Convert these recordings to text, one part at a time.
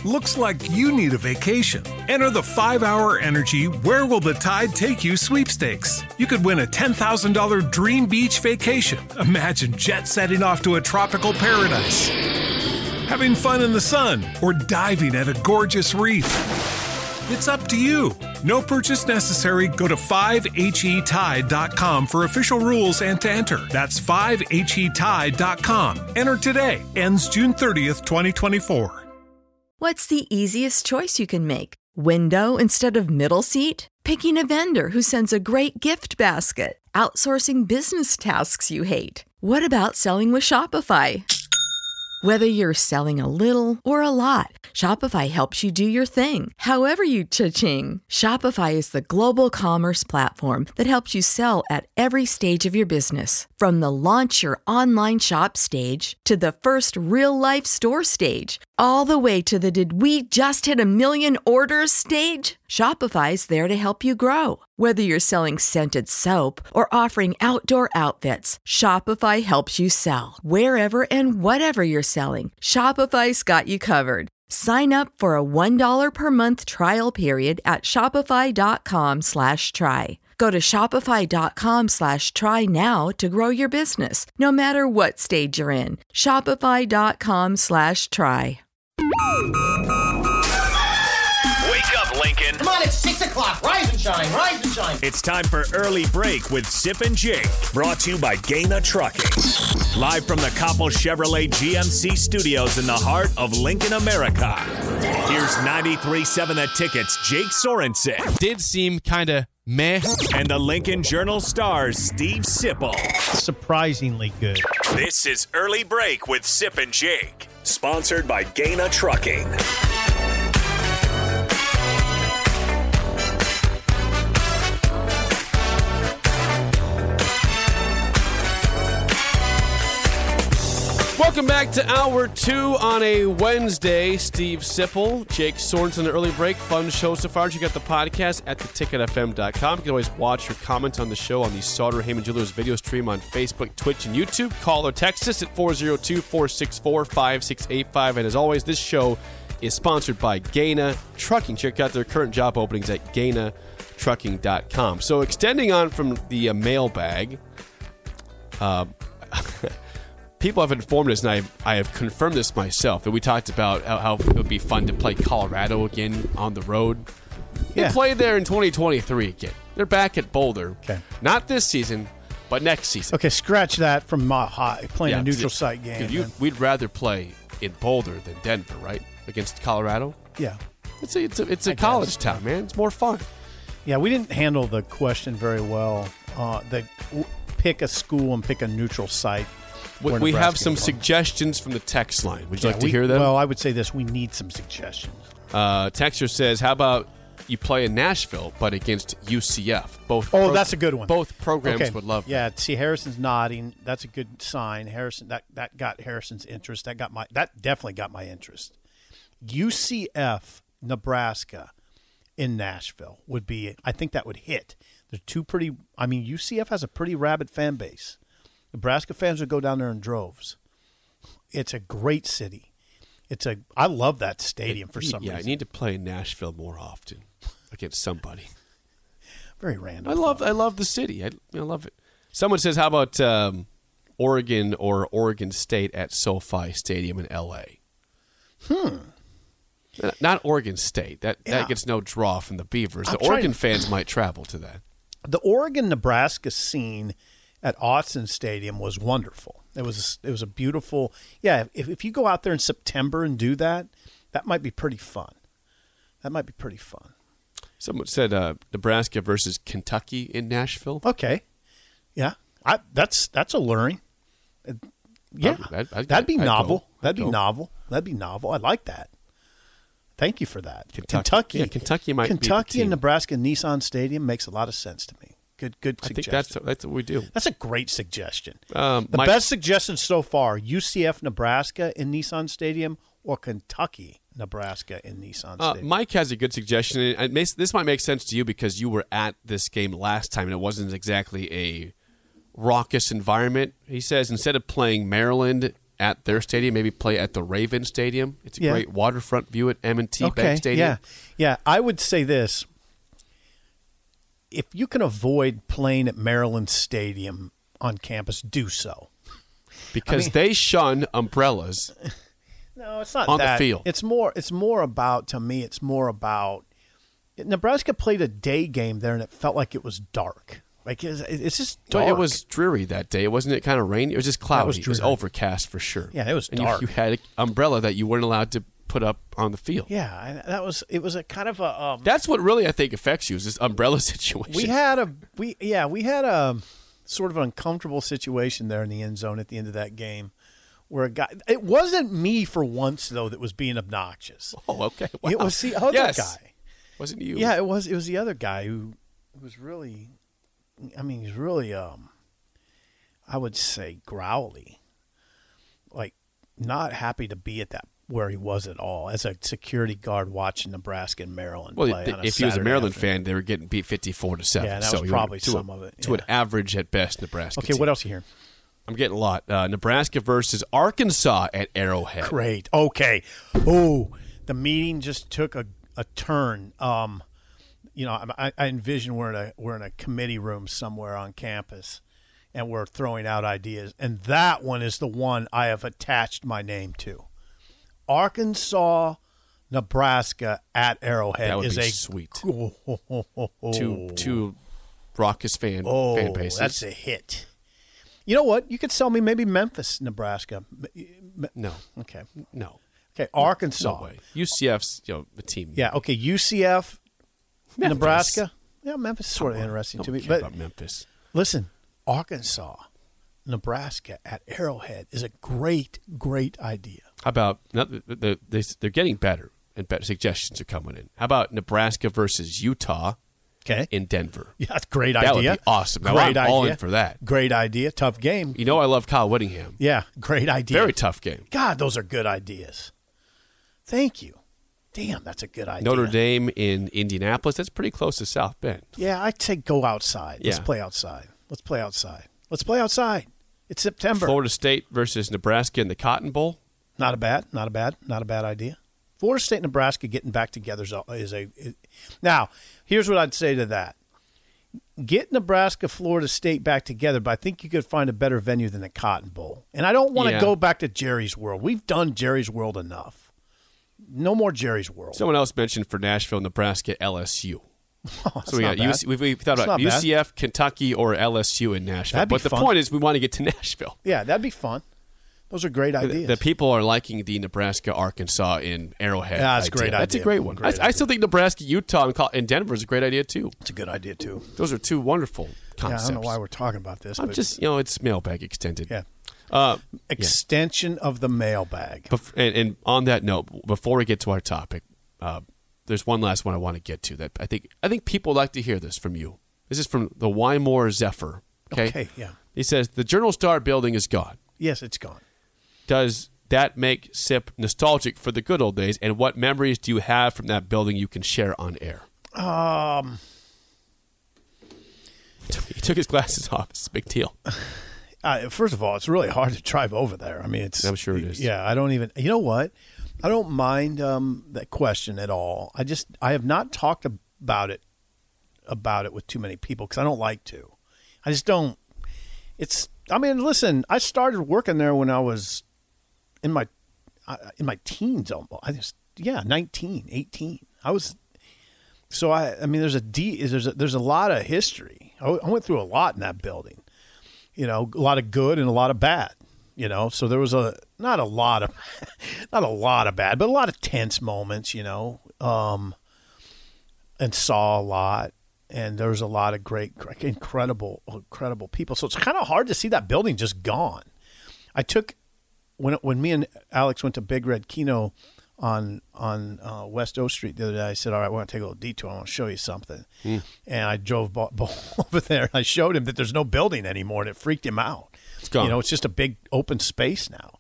Looks like you need a vacation. Enter the 5-Hour Energy Where Will the Tide Take You sweepstakes. You could win a $10,000 dream beach vacation. Imagine jet setting off to a tropical paradise, having fun in the sun, or diving at a gorgeous reef. It's up to you. No purchase necessary. Go to 5HETide.com for official rules and to enter. That's 5HETide.com. Enter today. Ends June 30th, 2024. What's the easiest choice you can make? Window instead of middle seat? Picking a vendor who sends a great gift basket? Outsourcing business tasks you hate? What about selling with Shopify? Whether you're selling a little or a lot, Shopify helps you do your thing, however you cha-ching. Shopify is the global commerce platform that helps you sell at every stage of your business. From the launch your online shop stage to the first real-life store stage, all the way to the did we just hit 1 million orders stage. Shopify's there to help you grow. Whether you're selling scented soap or offering outdoor outfits, Shopify helps you sell. Wherever and whatever you're selling, Shopify's got you covered. Sign up for a $1 per month trial period at shopify.com/try. Go to shopify.com/try now to grow your business, no matter what stage you're in. Shopify.com/try. Wake up, Lincoln. Come on, it's 6 o'clock. Rise and shine, rise and shine. It's time for Early Break with Sip and Jake. Brought to you by Gaina Trucking. Live from the Coppel Chevrolet GMC studios in the heart of Lincoln, America. Here's 93.7 The Ticket's Jake Sorensen. Did seem kind of meh. And the Lincoln Journal-Star's Steve Sipple. Surprisingly good. This is Early Break with Sip and Jake. Sponsored by Gaina Trucking. Welcome back to Hour 2 on a Wednesday. Steve Sipple, Jake Sorensen, Early Break. Fun show so far. You got the podcast at theticketfm.com. You can always watch or comment on the show on the Sauter Heyman Jewelers video stream on Facebook, Twitch, and YouTube. Call or text us at 402-464-5685. And as always, this show is sponsored by Gaina Trucking. Check out their current job openings at GainaTrucking.com. So extending on from the mailbag, people have informed us, and I have confirmed this myself, that we talked about how it would be fun to play Colorado again on the road. They played there in 2023 again. They're back at Boulder. Okay. Not this season, but next season. Okay, scratch that from Mile High, playing a neutral site game. We'd rather play in Boulder than Denver, right? Against Colorado? Yeah. It's a college town, man. It's more fun. Yeah, we didn't handle the question very well. Pick a school and pick a neutral site. We have some suggestions from the text line. Would you like to hear them? Well, I would say this. We need some suggestions. Texter says, how about you play in Nashville, but against UCF? That's a good one. Both programs would love that. Yeah, see, Harrison's nodding. That's a good sign. Harrison, that got Harrison's interest. That definitely got my interest. UCF, Nebraska in Nashville would be, I think that would hit. They're two pretty, UCF has a pretty rabid fan base. Nebraska fans would go down there in droves. It's a great city. I love that stadium for some reason. Yeah, I need to play in Nashville more often against somebody. Very random. I love the city. I love it. Someone says, how about Oregon or Oregon State at SoFi Stadium in L.A.? Not Oregon State. That gets no draw from the Beavers. The Oregon fans might travel to that. The Oregon-Nebraska scene at Autzen Stadium was wonderful. It was a beautiful. Yeah, if you go out there in September and do that, that might be pretty fun. Someone said Nebraska versus Kentucky in Nashville. Okay, yeah, that's alluring. Yeah, that'd be novel. That'd be novel. I like that. Thank you for that. Kentucky. Yeah, Kentucky might be Kentucky and Nebraska Nissan Stadium makes a lot of sense to me. Good suggestion. I think that's what we do. That's a great suggestion. The best suggestion so far, UCF Nebraska in Nissan Stadium or Kentucky Nebraska in Nissan Stadium. Mike has a good suggestion. This might make sense to you because you were at this game last time and it wasn't exactly a raucous environment. He says instead of playing Maryland at their stadium, maybe play at the Raven Stadium. It's a great waterfront view at M&T Bank Stadium. Yeah. I would say this. If you can avoid playing at Maryland Stadium on campus, do so. Because they shun umbrellas. No, it's not on that. The field. It's more about, to me, Nebraska played a day game there, and it felt like it was dark. Like it's just dark. It was dreary that day. Wasn't it kind of rainy? It was just cloudy. It was overcast for sure. Yeah, it was and dark. You had an umbrella that you weren't allowed to put up on the field. Yeah, it was a kind of a. That's what really I think affects you is this umbrella situation. We had a sort of an uncomfortable situation there in the end zone at the end of that game, where a guy. It wasn't me for once though that was being obnoxious. Oh, okay. Wow. It was the other guy. Wasn't you? Yeah, it was. It was the other guy who was really. I mean, he's really. I would say growly, like not happy to be at that where he was at all as a security guard watching Nebraska and Maryland play. Well, if he was a Maryland fan, they were getting beat 54-7. Yeah, that was probably some of it. To an average at best Nebraska. Okay, team. what else are you hearing? I'm getting a lot. Nebraska versus Arkansas at Arrowhead. Great. Okay. Oh, the meeting just took a turn. I envision we're in a committee room somewhere on campus, and we're throwing out ideas. And that one is the one I have attached my name to. Arkansas, Nebraska at Arrowhead that would is be a sweet. Two raucous fan bases. That's a hit. You know what? You could sell me maybe Memphis, Nebraska. No. Okay. No. Okay, Arkansas. No way. UCF's the team. Yeah. Okay. UCF, Memphis. Nebraska. Yeah, Memphis is sort of interesting to me. But But Memphis. listen, Arkansas, Nebraska at Arrowhead is a great idea. How about they're getting better and better suggestions are coming in. How about Nebraska versus Utah? Okay. In Denver. Yeah, that's a great That idea. would be awesome. Now, Great I'm all idea. in for that. Great idea. Tough game. You know I love Kyle Whittingham. Yeah, great idea. Very tough game. God, those are good ideas. Thank you. Damn, that's a good idea. Notre Dame in Indianapolis. That's pretty close to South Bend. Yeah, I'd say go outside. Let's Yeah. play outside. Let's play outside. Let's play outside. It's September. Florida State versus Nebraska in the Cotton Bowl. Not a bad idea. Florida State and Nebraska getting back together now, here's what I'd say to that. Get Nebraska, Florida State back together, but I think you could find a better venue than the Cotton Bowl. And I don't want to go back to Jerry's World. We've done Jerry's World enough. No more Jerry's World. Someone else mentioned for Nashville, Nebraska, LSU. So we got bad. we thought about UCF, Kentucky, or LSU in Nashville. That'd be but the fun. point is we want to get to Nashville. Yeah, that'd be fun. Those are great ideas. The people are liking the Nebraska, Arkansas in Arrowhead. Yeah, that's a great idea. That's a great one. I still think Nebraska, Utah, and Denver is a great idea too. It's a good idea too. Those are two wonderful concepts. Yeah, I don't know why we're talking about this. I'm but just, it's mailbag extended. Yeah. Extension of the mailbag. And on that note, before we get to our topic, there's one last one I want to get to that I think people like to hear this from you. This is from the Wymore Zephyr. Okay, yeah. He says the Journal Star building is gone. Yes, it's gone. Does that make SIP nostalgic for the good old days? And what memories do you have from that building you can share on air? He took his glasses off. It's a big deal. First of all, it's really hard to drive over there. I mean, I'm sure it is. Yeah, I don't even. You know what? I don't mind that question at all. I have not talked about it with too many people because I don't like to. I just don't. I mean, listen. I started working there when I was in my teens almost. 19, 18. I was. So I mean, there's a lot of history. I went through a lot in that building. A lot of good and a lot of bad. So there was not a lot of bad, but a lot of tense moments. And saw a lot, and there was a lot of great, incredible people. So it's kind of hard to see that building just gone. I took when me and Alex went to Big Red Kino on West O Street the other day. I said, all right, we're going to take a little detour. I want to show you something. And I drove over there, and I showed him that there's no building anymore, and it freaked him out. It's gone. It's just a big open space now.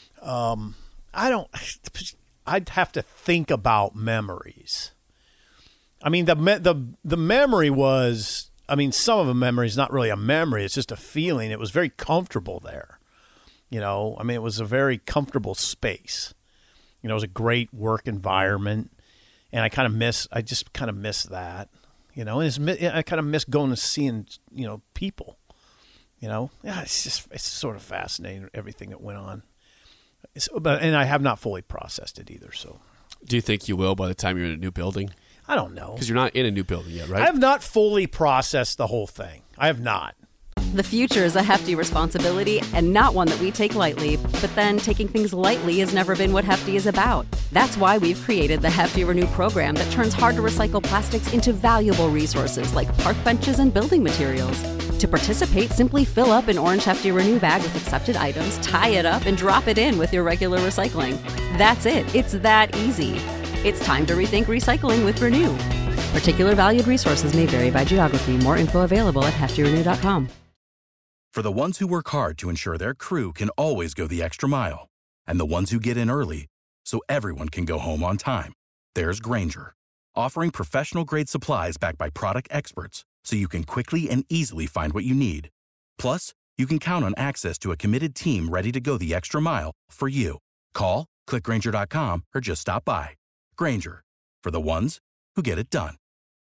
I'd have to think about memories. I mean, the memory was, some of the memory is not really a memory. It's just a feeling. It was very comfortable there. You know, I mean, it was a very comfortable space. You know, it was a great work environment, and I just kind of miss that. You know, and I kind of miss going and seeing, you know, people. You know, yeah, it's sort of fascinating, everything that went on. And I have not fully processed it either. So, do you think you will by the time you're in a new building? I don't know, because you're not in a new building yet, right? I have not fully processed the whole thing. I have not. The future is a hefty responsibility and not one that we take lightly. But then taking things lightly has never been what Hefty is about. That's why we've created the Hefty Renew program that turns hard-to-recycle plastics into valuable resources like park benches and building materials. To participate, simply fill up an orange Hefty Renew bag with accepted items, tie it up, and drop it in with your regular recycling. That's it. It's that easy. It's time to rethink recycling with Renew. Particular valued resources may vary by geography. More info available at heftyrenew.com. For the ones who work hard to ensure their crew can always go the extra mile, and the ones who get in early so everyone can go home on time, there's Grainger, offering professional-grade supplies backed by product experts so you can quickly and easily find what you need. Plus, you can count on access to a committed team ready to go the extra mile for you. Call, click Grainger.com, or just stop by. Grainger, for the ones who get it done.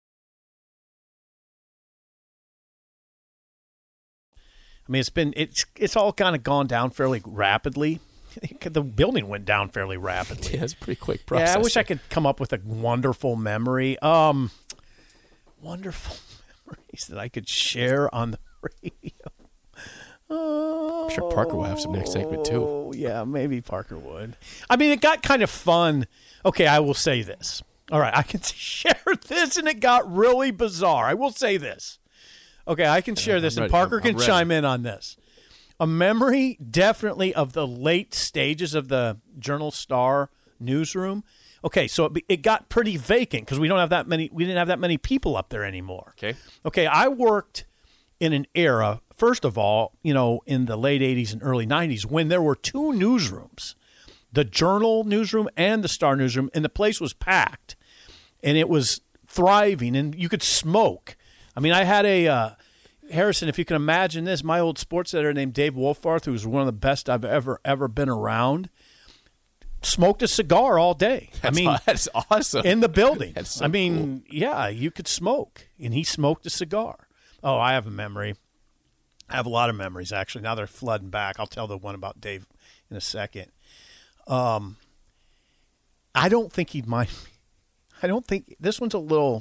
I mean, it's all kind of gone down fairly rapidly. The building went down fairly rapidly. Yeah, it's a pretty quick process. Yeah, I wish I could come up with a wonderful memory. Wonderful memories that I could share on the radio. I'm sure Parker will have some next segment, too. Oh, yeah, maybe Parker would. I mean, it got kind of fun. Okay, I will say this. All right, I can share this, and it got really bizarre. I will say this. Okay, I can share this, and Parker can chime in on this. A memory, definitely, of the late stages of the Journal-Star newsroom. Okay, so it got pretty vacant because we didn't have that many people up there anymore. Okay, I worked in an era, first of all, you know, in the late 80s and early 90s when there were two newsrooms, the Journal newsroom and the Star newsroom, and the place was packed, and it was thriving, and you could smoke. I mean, I had a Harrison, if you can imagine this, my old sports editor named Dave Wolfarth, who was one of the best I've ever been around, smoked a cigar all day. That's awesome. In the building. That's so cool. Yeah, you could smoke, and he smoked a cigar. Oh, I have a memory. I have a lot of memories, actually. Now they're flooding back. I'll tell the one about Dave in a second. I don't think he'd mind me. I don't think – this one's a little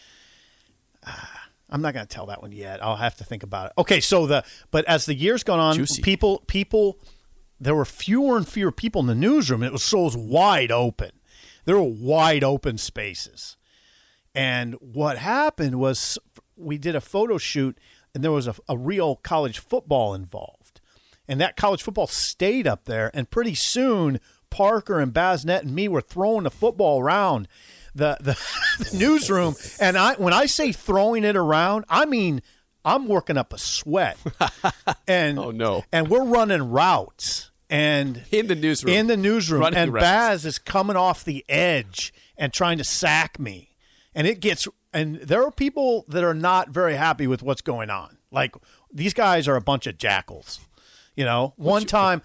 I'm not going to tell that one yet. I'll have to think about it. Okay, but as the years gone on, Juicy. people, there were fewer and fewer people in the newsroom. It was wide open. There were wide open spaces. And what happened was we did a photo shoot, and there was a real college football involved. And that college football stayed up there, and pretty soon Parker and Basnet and me were throwing the football around the newsroom. And when I say throwing it around, I mean I'm working up a sweat. And oh no! And we're running routes and in the newsroom, and routes. Baz is coming off the edge and trying to sack me. And there are people that are not very happy with what's going on. Like these guys are a bunch of jackals. You know, one time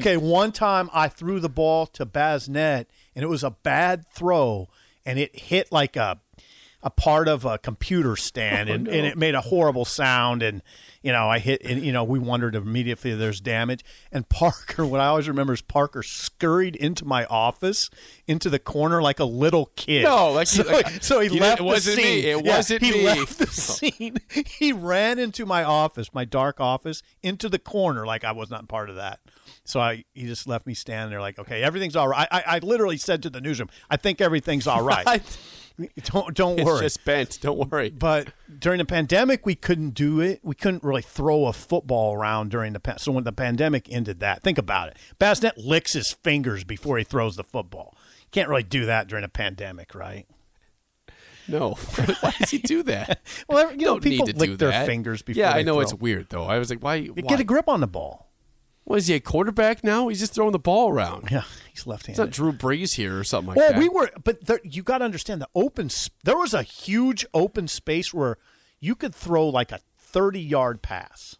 I threw the ball to Basnet, and it was a bad throw, and it hit like a part of a computer stand, and it made a horrible sound, and I hit, and we wondered immediately if there's damage. And Parker, what I always remember is Parker scurried into my office, into the corner like a little kid. No, so he left the scene. It wasn't me. He left the scene. He ran into my office, my dark office, into the corner like I was not part of that. So he just left me standing there like, okay, everything's all right. I literally said to the newsroom, I think everything's all right. Don't worry. It's just bent. Don't worry. But during the pandemic, we couldn't do it. We couldn't really throw a football around during so when the pandemic ended that, think about it. Basnet licks his fingers before he throws the football. You can't really do that during a pandemic, right? No. Why does he do that? Well, people need to lick their fingers before they throw. I know it's weird, though. I was like, why? Get a grip on the ball. What, is he a quarterback now? He's just throwing the ball around. Yeah, he's left-handed. It's not Drew Brees here or something like that. You got to understand there was a huge open space where you could throw like a 30-yard pass.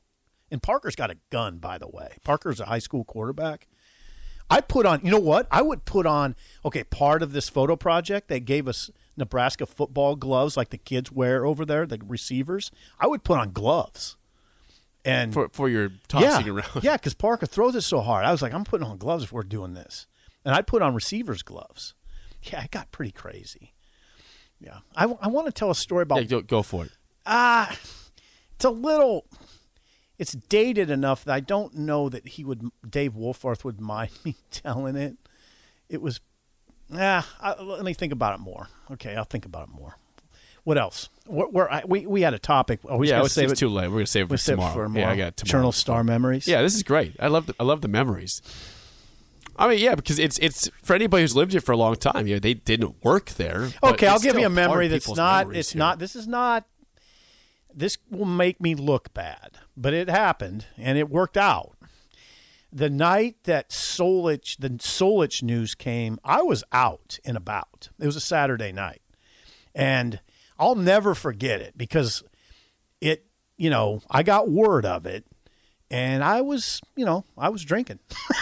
And Parker's got a gun, by the way. Parker's a high school quarterback. I put on, you know what? I would put on, okay, part of this photo project, they gave us Nebraska football gloves like the kids wear over there, the receivers. I would put on gloves. And for your tossing around. Yeah, because Parker throws it so hard. I was like, I'm putting on gloves if we're doing this. And I'd put on receivers' gloves. Yeah, it got pretty crazy. Yeah. I want to tell a story about. Yeah, go for it. It's a little. It's dated enough that I don't know that Dave Wolfarth would mind me telling it. It was, let me think about it more. Okay, I'll think about it more. What else? We had a topic. It's too late. We're going to save it for tomorrow. Yeah, I got tomorrow. Eternal Star Memories. Yeah, this is great. I love the memories. I mean, yeah, because it's for anybody who's lived here for a long time. Yeah, they didn't work there. Okay, I'll give you a memory that's not. It's not. This is not. This will make me look bad, but it happened and it worked out. The night that the Solich news came, I was out and about. It was a Saturday night, and I'll never forget it because it. I got word of it, and I was drinking.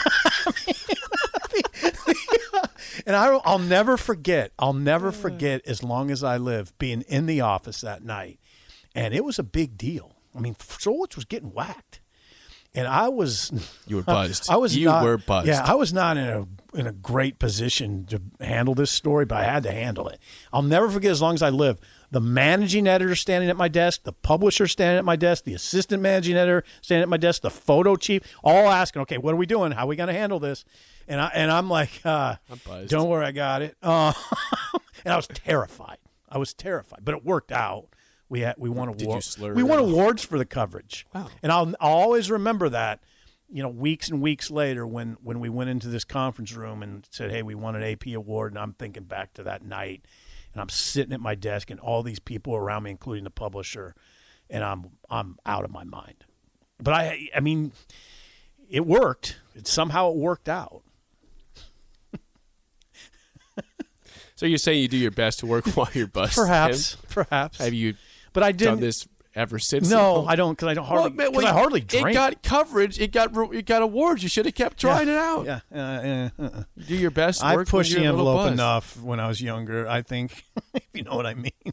And I'll never forget. I'll never forget as long as I live being in the office that night. And it was a big deal. I mean, Solich was getting whacked. And I was. You were buzzed. You were buzzed. Yeah, I was not in a great position to handle this story, but I had to handle it. I'll never forget as long as I live. The managing editor standing at my desk, the publisher standing at my desk, the assistant managing editor standing at my desk, the photo chief, all asking, okay, what are we doing? How are we going to handle this? And I'm like, I'm buzzed. Don't worry, I got it. And I was terrified. But it worked out. We won awards. Did you slur? We won awards for the coverage. Wow. And I'll always remember that. Weeks and weeks later, when we went into this conference room and said, "Hey, we won an AP award," and I'm thinking back to that night, and I'm sitting at my desk, and all these people around me, including the publisher, and I'm out of my mind. But I mean, it worked. Somehow it worked out. So you're saying you do your best to work while you're buzzed? Perhaps. Have you? But I didn't done this ever since. No, I don't, because I hardly drink. It got coverage. It got awards. You should have kept trying it out. Yeah. Do your best. I pushed the envelope enough when I was younger, I think, if you know what I mean.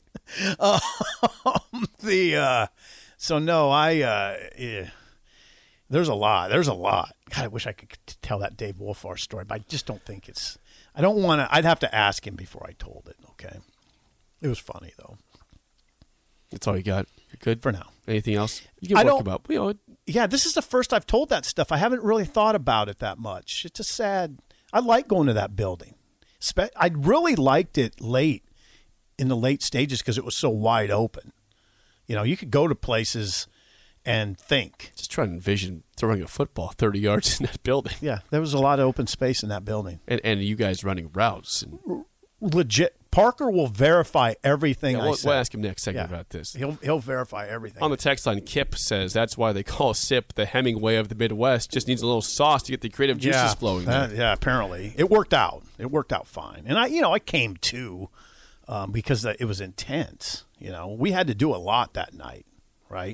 There's a lot. God, I wish I could tell that Dave Wolfarth story, but I just don't think it's. I don't want to. I'd have to ask him before I told it. Okay, it was funny though. That's all you got. You're good for now. Anything else you can work about? Yeah, this is the first I've told that stuff. I haven't really thought about it that much. It's a sad. I like going to that building. I really liked it in the late stages because it was so wide open. You could go to places and think. Just try to envision throwing a football 30 yards in that building. Yeah, there was a lot of open space in that building. And you guys running routes. Legit. Parker will verify everything I say. We'll ask him next segment about this. He'll verify everything. On the text line, Kip says that's why they call SIP the Hemingway of the Midwest. Just needs a little sauce to get the creative juices flowing. Yeah, apparently. It worked out. It worked out fine. And I came too because it was intense. We had to do a lot that night, right?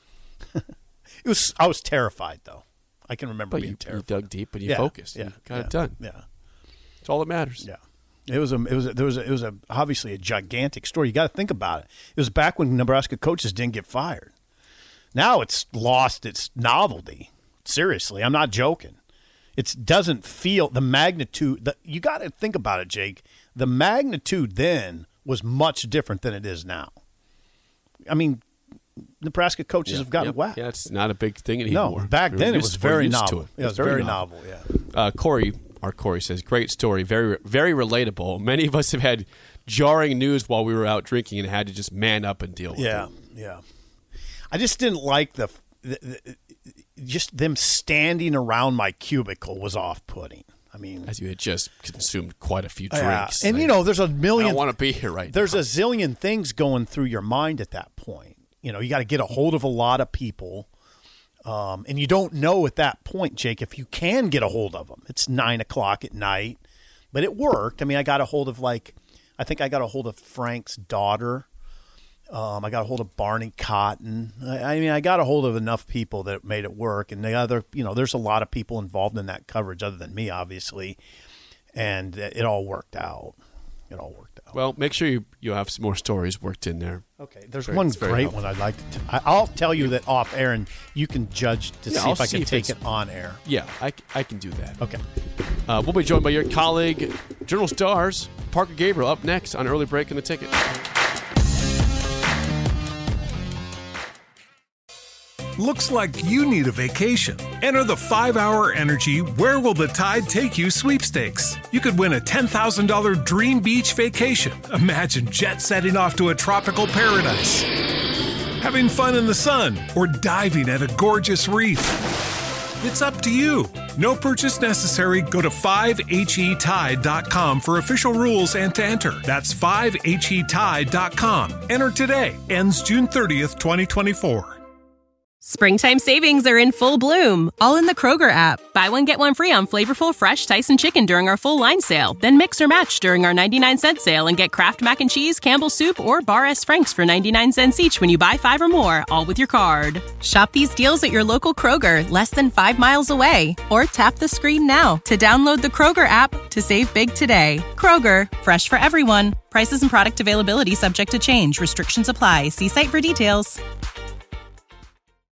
I was terrified though. I can remember being terrified. You dug deep and you focused. You got it done. Yeah, it's all that matters. Yeah, it was obviously a gigantic story. You got to think about it. It was back when Nebraska coaches didn't get fired. Now it's lost its novelty. Seriously, I'm not joking. It doesn't feel the magnitude. You got to think about it, Jake. The magnitude then was much different than it is now. I mean, Nebraska coaches have gotten whacked. Yeah, it's not a big thing anymore. No, back then it was very novel. It was very novel, yeah. Corey says, great story, very, very relatable. Many of us have had jarring news while we were out drinking and had to just man up and deal with it. Yeah. I just didn't like just them standing around my cubicle was off-putting. I mean, as you had just consumed quite a few drinks. And there's a million. I don't want to be here right now. There's a zillion things going through your mind at that point. You got to get a hold of a lot of people. And you don't know at that point, Jake, if you can get a hold of them. It's 9:00 at night, but it worked. I mean, I got a hold of I think I got a hold of Frank's daughter, I got a hold of Barney Cotton. I mean, I got a hold of enough people that made it work. And the other, there's a lot of people involved in that coverage other than me, obviously. And it all worked out. Well, make sure you have some more stories worked in there. Okay, there's one great one I'd like to I'll tell you that off air, and you can judge to see if I can take it on air. Yeah, I can do that. Okay. We'll be joined by your colleague, Journal Stars, Parker Gabriel, up next on Early Break in the Ticket. Looks like you need a vacation. Enter the 5-Hour Energy Where Will the Tide Take You sweepstakes. You could win a $10,000 dream beach vacation. Imagine jet setting off to a tropical paradise, having fun in the sun, or diving at a gorgeous reef. It's up to you. No purchase necessary. Go to 5HETide.com for official rules and to enter. That's 5HETide.com. Enter today. Ends June 30th, 2024. Springtime savings are in full bloom, all in the Kroger app. Buy one, get one free on flavorful, fresh Tyson chicken during our full line sale. Then mix or match during our 99-cent sale and get Kraft Mac and Cheese, Campbell's Soup, or Bar S. Frank's for 99 cents each when you buy 5 or more, all with your card. Shop these deals at your local Kroger, less than 5 miles away. Or tap the screen now to download the Kroger app to save big today. Kroger, fresh for everyone. Prices and product availability subject to change. Restrictions apply. See site for details.